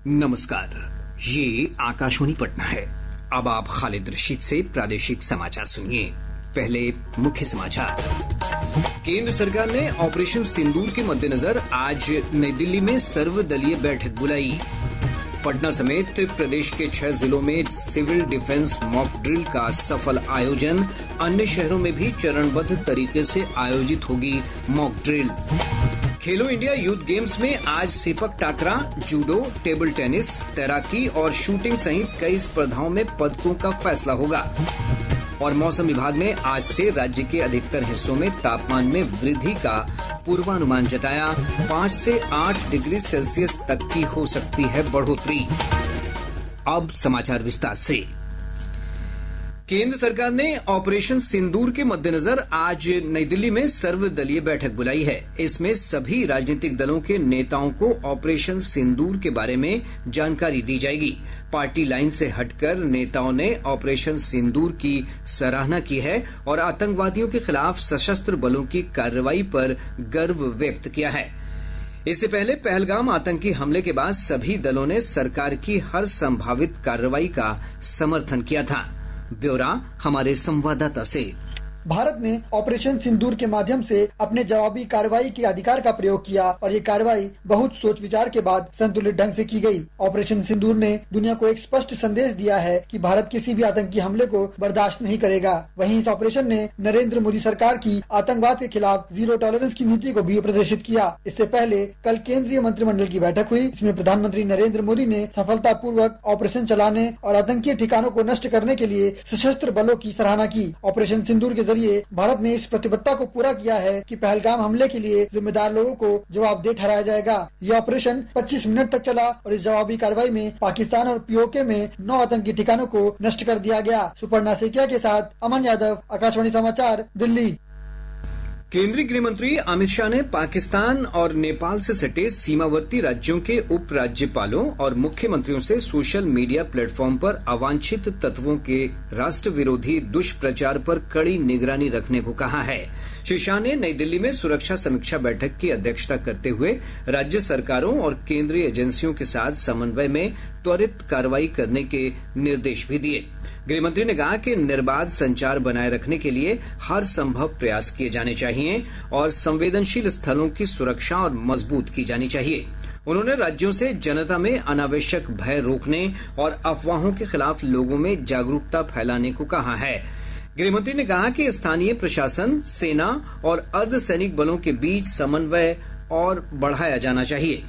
नमस्कार, ये आकाशवाणी पटना है। अब आप खालिद रशीद से प्रादेशिक समाचार सुनिए। पहले मुख्य समाचार। केंद्र सरकार ने ऑपरेशन सिंदूर के मद्देनजर आज नई दिल्ली में सर्वदलीय बैठक बुलाई। पटना समेत प्रदेश के 6 जिलों में सिविल डिफेंस मॉक ड्रिल का सफल आयोजन। अन्य शहरों में भी चरणबद्ध तरीके से आयोजित होगी mock drill. Khelo India youth games में आज sepak takraw, judo, table tennis, तैराकी और शूटिंग सहित कई स्पर्धाओं में पदकों का फैसला होगा। और मौसम विभाग ने आज से राज्य के अधिकतर हिस्सों में तापमान में वृद्धि का पूर्वानुमान जताया। 5 से 8 डिग्री सेल्सियस तक की हो सकती है बढ़ोतरी। अब समाचार विस्तार से। केंद्र सरकार ने ऑपरेशन सिंदूर के मद्देनजर आज नई दिल्ली में सर्वदलीय बैठक बुलाई है। इसमें सभी राजनीतिक दलों के नेताओं को ऑपरेशन सिंदूर के बारे में जानकारी दी जाएगी। पार्टी लाइन से हटकर नेताओं ने ऑपरेशन सिंदूर की सराहना की है और आतंकवादियों के खिलाफ सशस्त्र बलों की कार्रवाई पर गर्व व्यक्त किया है। इससे पहले पहलगाम आतंकी हमले के बाद सभी दलों ने सरकार की हर संभावित कार्रवाई का समर्थन किया था। ब्यौरा हमारे संवाददाता से। भारत ने ऑपरेशन सिंदूर के माध्यम से अपने जवाबी कार्रवाई के अधिकार का प्रयोग किया और ये कार्रवाई बहुत सोच विचार के बाद संतुलित ढंग से की गई। ऑपरेशन सिंदूर ने दुनिया को एक स्पष्ट संदेश दिया है कि भारत किसी भी आतंकी हमले को बर्दाश्त नहीं करेगा। वहीं इस ऑपरेशन ने नरेंद्र मोदी सरकार की आतंकवाद के खिलाफ जीरो टॉलरेंस की नीति को भी प्रदर्शित किया। इससे पहले कल केंद्रीय मंत्रिमंडल की बैठक हुई। इसमें प्रधानमंत्री नरेंद्र मोदी ने सफलतापूर्वक ऑपरेशन चलाने और आतंकी ठिकानों को नष्ट करने के लिए सशस्त्र बलों की सराहना की। ऑपरेशन सिंदूर के भारत ने इस प्रतिबद्धता को पूरा किया है कि पहलगाम हमले के लिए जिम्मेदार लोगों को जवाबदेह ठहराया जाएगा। यह ऑपरेशन 25 मिनट तक चला और इस जवाबी कार्रवाई में पाकिस्तान और पीओके में 9 आतंकी ठिकानों को नष्ट कर दिया गया। सुपर्णा सेकिया के साथ अमन यादव, आकाशवाणी समाचार, दिल्ली। केंद्रीय गृह मंत्री अमित शाह ने पाकिस्तान और नेपाल से सटे सीमावर्ती राज्यों के उप राज्यपालों और मुख्यमंत्रियों से सोशल मीडिया प्लेटफॉर्म पर अवांछित तत्वों के राष्ट्र विरोधी दुष्प्रचार पर कड़ी निगरानी रखने को कहा है। श्री शाह ने नई दिल्ली में सुरक्षा समीक्षा बैठक की अध्यक्षता करते हुए राज्य सरकारों और केंद्रीय एजेंसियों के साथ समन्वय में त्वरित कार्रवाई करने के निर्देश भी दिए। गृहमंत्री ने कहा कि निर्बाध संचार बनाए रखने के लिए हर संभव प्रयास किए जाने चाहिए और संवेदनशील स्थलों की सुरक्षा और मजबूत की जानी चाहिए। उन्होंने राज्यों से जनता में अनावश्यक भय रोकने और अफवाहों के खिलाफ लोगों में जागरूकता फैलाने को कहा है। गृहमंत्री ने कहा कि स्थानीय प्रशासन, सेना और अर्धसैनिक बलों के बीच समन्वय और बढ़ाया जाना चाहिए।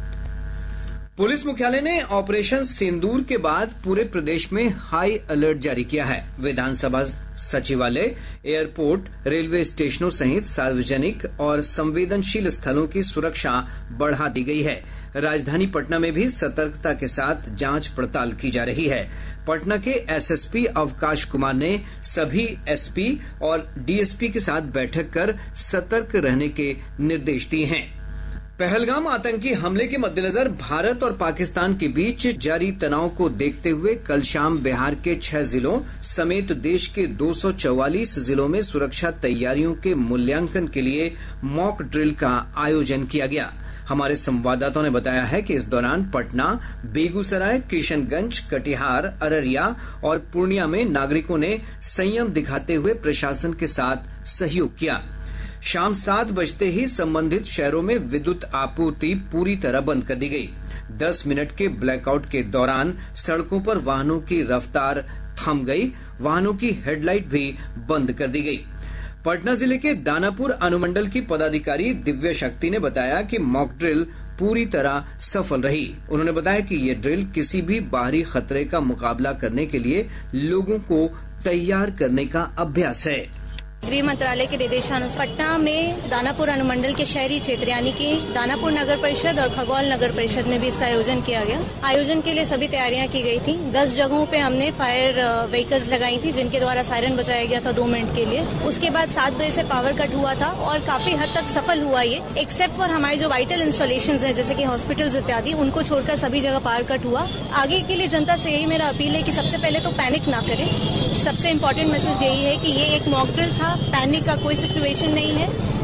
पुलिस मुख्यालय ने ऑपरेशन सिंदूर के बाद पूरे प्रदेश में हाई अलर्ट जारी किया है। विधानसभा सचिवालय, एयरपोर्ट, रेलवे स्टेशनों सहित सार्वजनिक और संवेदनशील स्थलों की सुरक्षा बढ़ा दी गई है। राजधानी पटना में भी सतर्कता के साथ जांच पड़ताल की जा रही है। पटना के एसएसपी अवकाश कुमार ने सभी एसपी और डीएसपी के साथ बैठक कर सतर्क रहने के निर्देश दिए हैं। पहलगाम आतंकी हमले के मद्देनजर भारत और पाकिस्तान के बीच जारी तनाव को देखते हुए कल शाम बिहार के 6 जिलों समेत देश के 244 जिलों में सुरक्षा तैयारियों के मूल्यांकन के लिए मॉक ड्रिल का आयोजन किया गया। हमारे संवाददाताओं ने बताया है कि इस दौरान पटना, बेगूसराय, किशनगंज, कटिहार, अररिया और पूर्णिया में नागरिकों ने संयम दिखाते हुए प्रशासन के साथ सहयोग किया। शाम 7 बजते ही संबंधित शहरों में विद्युत आपूर्ति पूरी तरह बंद कर दी गई। 10 मिनट के ब्लैकआउट के दौरान सड़कों पर वाहनों की रफ्तार थम गई। वाहनों की हेडलाइट भी बंद कर दी गई। पटना जिले के दानापुर अनुमंडल की पदाधिकारी दिव्य शक्ति ने बताया कि मॉक ड्रिल पूरी तरह सफल रही। उन्होंने बताया कि ये ड्रिल किसी भी बाहरी खतरे का मुकाबला करने के लिए लोगों को तैयार करने का अभ्यास है। गृह मंत्रालय के निर्देशानुसार पटना में दानापुर अनुमंडल के शहरी क्षेत्र यानी कि दानापुर नगर परिषद और खगौल नगर परिषद में भी इसका आयोजन किया गया। आयोजन के लिए सभी तैयारियां की गई थी। 10 जगहों पे हमने फायर व्हीकल्स लगाई थी जिनके द्वारा सायरन बजाया गया था 2 मिनट के लिए। उसके बाद 7 बजे से पावर कट हुआ था और काफी हद तक सफल हुआ ये, एक्सेप्ट फॉर हमारे जो वाइटल इंस्टॉलेशंस हैं जैसे कि हॉस्पिटल्स इत्यादि, उनको छोड़कर सभी जगह पावर कट हुआ। आगे के लिए जनता से यही मेरा अपील है कि सबसे पहले तो पैनिक ना करें। सबसे इम्पोर्टेंट मैसेज यही है कि ये एक मॉक ड्रिल था, पैनिक का कोई सिचुएशन नहीं है।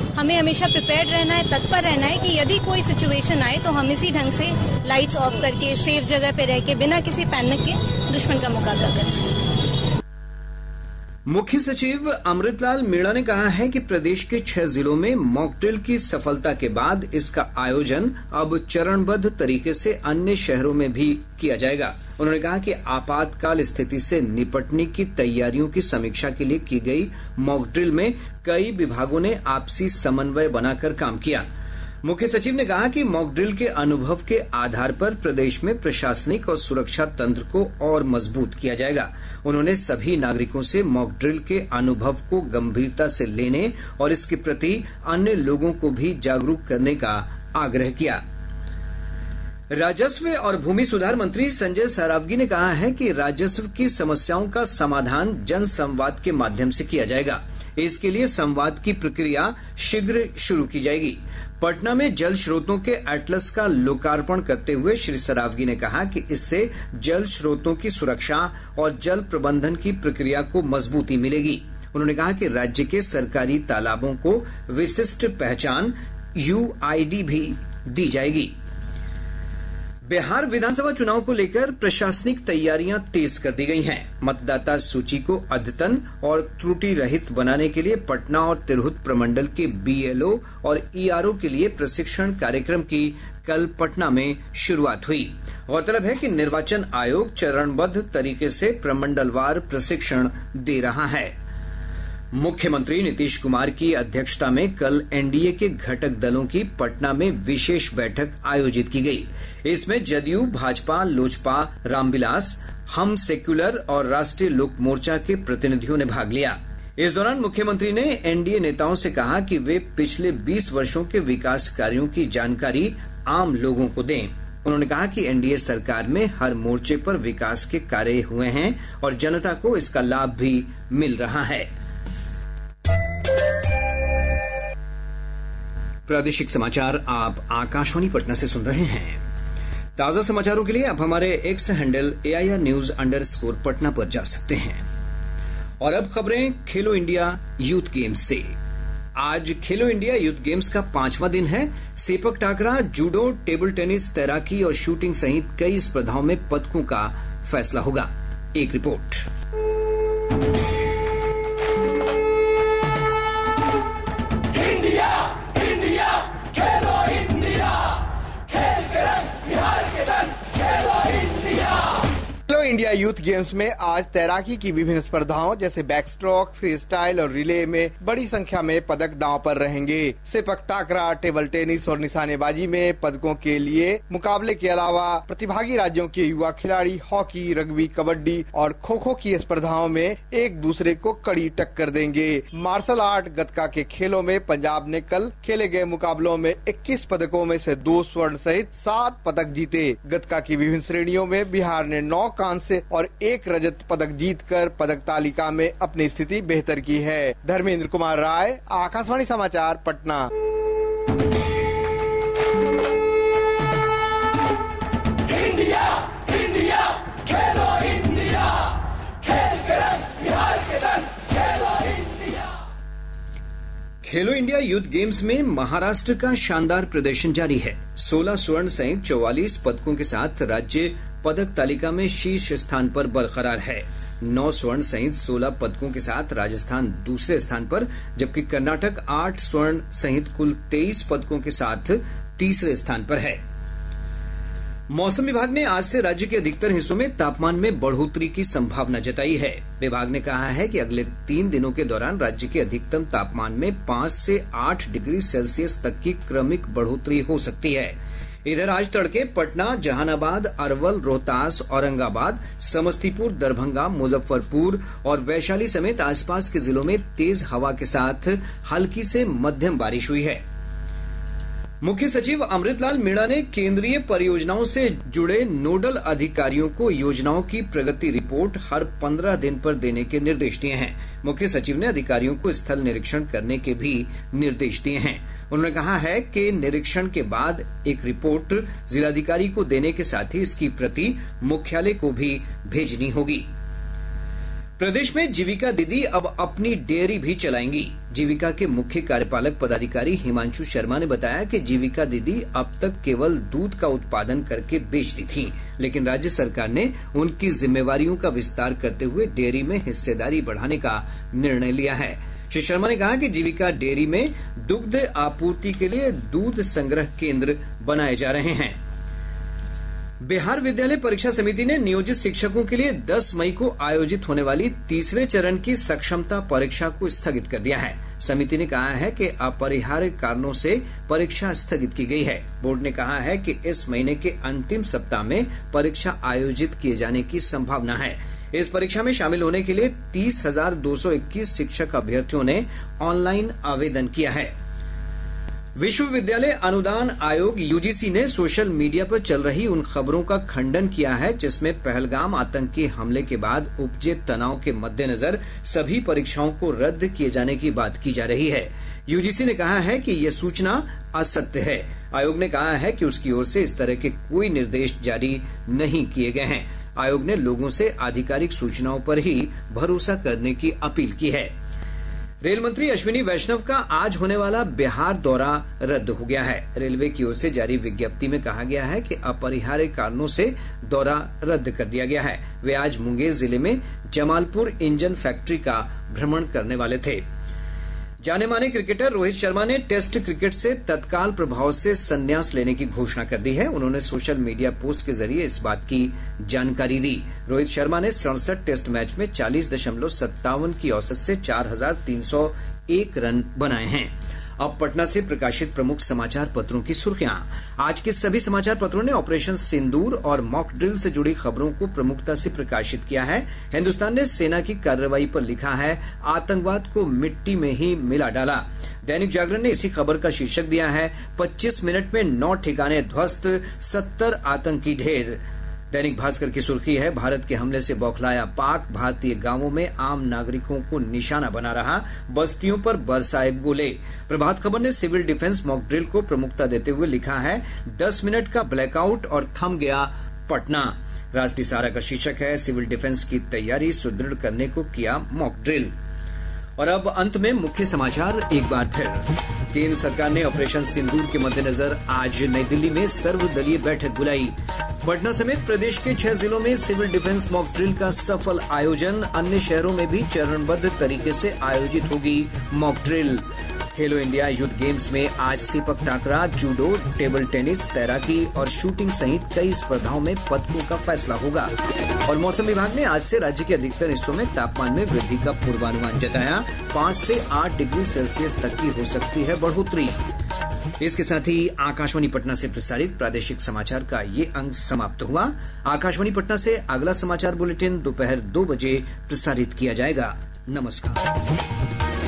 हमें हमेशा प्रिपेयर्ड रहना है, तत्पर रहना है कि यदि कोई सिचुएशन आए तो हम इसी ढंग से लाइट्स ऑफ करके सेफ जगह पे रह के बिना किसी पैनिक के दुश्मन का मुकाबला करें। मुख्य सचिव अमृतलाल मीणा ने कहा है कि प्रदेश के 6 जिलों में मॉक ड्रिल की सफलता के बाद इसका आयोजन अब चरणबद्ध तरीके से अन्य शहरों में भी किया जाएगा। उन्होंने कहा कि आपातकाल स्थिति से निपटने की तैयारियों की समीक्षा के लिए की गई मॉक ड्रिल में कई विभागों ने आपसी समन्वय बनाकर काम किया। मुख्य सचिव ने कहा कि मॉक ड्रिल के अनुभव के आधार पर प्रदेश में प्रशासनिक और सुरक्षा तंत्र को और मजबूत किया जाएगा। उन्होंने सभी नागरिकों से मॉक ड्रिल के अनुभव को गंभीरता से लेने और इसके प्रति अन्य लोगों को भी जागरूक करने का आग्रह किया। राजस्व और भूमि सुधार मंत्री संजय सरावगी ने कहा है कि राजस्व की समस्याओं का समाधान जन संवाद के माध्यम से किया जाएगा। इसके लिए संवाद की प्रक्रिया शीघ्र शुरू की जाएगी। पटना में जल स्रोतों के एटलस का लोकार्पण करते हुए श्री सरावगी ने कहा कि इससे जल स्रोतों की सुरक्षा और जल प्रबंधन की प्रक्रिया को मजबूती मिलेगी। उन्होंने कहा कि राज्य के सरकारी तालाबों को विशिष्ट पहचान UID भी दी जाएगी। बिहार विधानसभा चुनाव को लेकर प्रशासनिक तैयारियां तेज कर दी गई हैं। मतदाता सूची को अद्यतन और त्रुटि रहित बनाने के लिए पटना और तिरहुत प्रमंडल के BLO और ERO के लिए प्रशिक्षण कार्यक्रम की कल पटना में शुरुआत हुई। गौरतलब है कि निर्वाचन आयोग चरणबद्ध तरीके से प्रमंडलवार प्रशिक्षण दे रहा है। मुख्यमंत्री नीतीश कुमार की अध्यक्षता में कल NDA के घटक दलों की पटना में विशेष बैठक आयोजित की गई। इसमें जदयू, भाजपा, लोजपा, रामविलास, हम सेक्युलर और राष्ट्रीय लोक मोर्चा के प्रतिनिधियों ने भाग लिया। इस दौरान मुख्यमंत्री ने NDA नेताओं से कहा कि वे पिछले 20 वर्षों के विकास कार्यों की जानकारी आम लोगों को दें। उन्होंने कहा कि NDA सरकार में हर मोर्चे पर विकास के कार्य हुए हैं और जनता को इसका लाभ भी मिल रहा है। प्रादेशिक समाचार आप आकाशवाणी पटना से सुन रहे हैं। ताजा समाचारों के लिए आप हमारे X हैंडल AIR_News_ पटना पर जा सकते हैं। और अब खबरें खेलो इंडिया यूथ गेम्स से। आज खेलो इंडिया यूथ गेम्स का 5वां दिन है। Sepak takraw, judo, table tennis, तैराकी और शूटिंग सहित कई स्पर्धाओं में पदकों का फैसला होगा। एक रिपोर्ट। इंडिया यूथ गेम्स में आज तैराकी की विभिन्न स्पर्धाओं जैसे बैक स्ट्रोक, फ्री स्टाइल और रिले में बड़ी संख्या में पदक दांव पर रहेंगे। सेपक टाकरा, टेबल टेनिस और निशानेबाजी में पदकों के लिए मुकाबले के अलावा प्रतिभागी राज्यों के युवा खिलाड़ी हॉकी, रग्बी, कबड्डी और खो खो की स्पर्धाओं में एक दूसरे को कड़ी टक्कर देंगे। मार्शल आर्ट गतका के खेलों में पंजाब ने कल खेले गए मुकाबलों में 21 पदकों में से 2 स्वर्ण सहित 7 पदक जीते। गतका की विभिन्न श्रेणियों में बिहार ने 9 कांस्य और 1 रजत पदक जीतकर पदक तालिका में अपनी स्थिति बेहतर की है। धर्मेंद्र कुमार राय, आकाशवाणी समाचार, Patna. India, India, Khelo India, खेल के रंग बिहार के संग, खेलो India. Khelo India youth games में महाराष्ट्र का शानदार प्रदर्शन जारी है। 16 स्वर्ण सहित 44 पदकों के साथ राज्य पदक तालिका में शीर्ष स्थान पर बरकरार है। 9 स्वर्ण सहित 16 पदकों के साथ राजस्थान दूसरे स्थान पर, जबकि कर्नाटक 8 स्वर्ण सहित कुल 23 पदकों के साथ तीसरे स्थान पर है। मौसम विभाग ने आज से राज्य के अधिकतर हिस्सों में तापमान में बढ़ोतरी की संभावना जताई है। विभाग ने कहा है कि अगले 3 दिनों के दौरान राज्य के अधिकतम तापमान में 5 से 8 डिग्री सेल्सियस तक की क्रमिक बढ़ोतरी हो सकती है। इधर आज तड़के पटना, जहानाबाद, अरवल, रोहतास, औरंगाबाद, समस्तीपुर, दरभंगा, मुजफ्फरपुर और वैशाली समेत आसपास के जिलों में तेज हवा के साथ हल्की से मध्यम बारिश हुई है। मुख्य सचिव अमृतलाल मीणा ने केंद्रीय परियोजनाओं से जुड़े नोडल अधिकारियों को योजनाओं की प्रगति रिपोर्ट हर 15 दिन पर देने के निर्देश दिए हैं। मुख्य सचिव ने अधिकारियों को स्थल निरीक्षण करने के भी निर्देश दिए हैं। उन्होंने कहा है कि निरीक्षण के बाद एक रिपोर्ट जिलाधिकारी को देने के साथ ही इसकी प्रति मुख्यालय को भी भेजनी होगी। प्रदेश में जीविका दीदी अब अपनी डेयरी भी चलाएंगी। जीविका के मुख्य कार्यपालक पदाधिकारी हिमांशु शर्मा ने बताया कि जीविका दीदी अब तक केवल दूध का उत्पादन करके बेचती थीं, लेकिन राज्य सरकार ने उनकी जिम्मेवारियों का विस्तार करते हुए डेयरी में हिस्सेदारी बढ़ाने का निर्णय लिया है। श्री शर्मा ने कहा कि जीविका डेयरी में दुग्ध आपूर्ति के लिए दूध संग्रह केंद्र बनाए जा रहे हैं। बिहार विद्यालय परीक्षा समिति ने नियोजित शिक्षकों के लिए 10 मई को आयोजित होने वाली तीसरे चरण की सक्षमता परीक्षा को स्थगित कर दिया है। समिति ने कहा है कि अपरिहार्य कारणों से परीक्षा स्थगित की गई है। बोर्ड ने कहा है कि इस महीने के अंतिम सप्ताह में परीक्षा आयोजित किए जाने की संभावना है। इस परीक्षा में शामिल होने के लिए 30,221 शिक्षक अभ्यर्थियों ने ऑनलाइन आवेदन किया है। विश्वविद्यालय अनुदान आयोग यूजीसी ने सोशल मीडिया पर चल रही उन खबरों का खंडन किया है जिसमें पहलगाम आतंकी हमले के बाद उपजे तनाव के मद्देनजर सभी परीक्षाओं को रद्द किए जाने की बात की जा रही है। यूजीसी ने कहा है कि यह सूचना असत्य है। आयोग ने कहा है कि उसकी ओर से इस तरह के कोई निर्देश जारी नहीं किए गए हैं। आयोग ने लोगों से आधिकारिक सूचनाओं पर ही भरोसा करने की अपील की है। रेल मंत्री अश्विनी वैष्णव का आज होने वाला बिहार दौरा रद्द हो गया है। रेलवे की ओर से जारी विज्ञप्ति में कहा गया है कि अपरिहार्य कारणों से दौरा रद्द कर दिया गया है। वे आज मुंगेर जिले में जमालपुर इंजन फैक्ट्री का भ्रमण करने वाले थे। जाने माने क्रिकेटर रोहित शर्मा ने टेस्ट क्रिकेट से तत्काल प्रभाव से संन्यास लेने की घोषणा कर दी है। उन्होंने सोशल मीडिया पोस्ट के जरिए इस बात की जानकारी दी। रोहित शर्मा ने 67 टेस्ट मैच में 40.57 की औसत से 4,301 रन बनाए हैं। अब पटना से प्रकाशित प्रमुख समाचार पत्रों की सुर्खियां। आज के सभी समाचार पत्रों ने ऑपरेशन सिंदूर और मॉक ड्रिल से जुड़ी खबरों को प्रमुखता से प्रकाशित किया है। हिन्दुस्तान ने सेना की कार्रवाई पर लिखा है, आतंकवाद को मिट्टी में ही मिला डाला। दैनिक जागरण ने इसी खबर का शीर्षक दिया है, 25 मिनट में 9 ठिकाने ध्वस्त, 70 आतंकी ढेर। दैनिक भास्कर की सुर्खी है, भारत के हमले से बौखलाया पाक, भारतीय गांवों में आम नागरिकों को निशाना बना रहा, बस्तियों पर बरसाए गोले। प्रभात खबर ने सिविल डिफेंस मॉक ड्रिल को प्रमुखता देते हुए लिखा है, 10 मिनट का ब्लैकआउट और थम गया पटना। राष्ट्रीय सहारा का शीर्षक है, सिविल डिफेंस की तैयारी सुदृढ़ करने को किया मॉक ड्रिल। और अब अंत में मुख्य समाचार एक बार फिर। केंद्र सरकार ने ऑपरेशन सिंदूर के मद्देनजर आज नई दिल्ली में सर्वदलीय बैठक बुलाई। पटना समेत प्रदेश के 6 जिलों में सिविल डिफेंस मॉक ड्रिल का सफल आयोजन। अन्य शहरों में भी चरणबद्ध तरीके से आयोजित होगी mock drill. Khelo India youth games में आज sepak takraw, judo, table tennis, तैराकी और शूटिंग सहित कई स्पर्धाओं में पदकों का फैसला होगा। और मौसम विभाग ने आज से राज्य के अधिकतर हिस्सों में तापमान में वृद्धि का पूर्वानुमान जताया। 5 से 8 डिग्री सेल्सियस तक की हो सकती है बढ़ोतरी। इसके साथ ही आकाशवाणी पटना से प्रसारित प्रादेशिक समाचार का ये अंक समाप्त हुआ। आकाशवाणी पटना से अगला समाचार बुलेटिन दोपहर 2 बजे प्रसारित किया जाएगा। नमस्कार।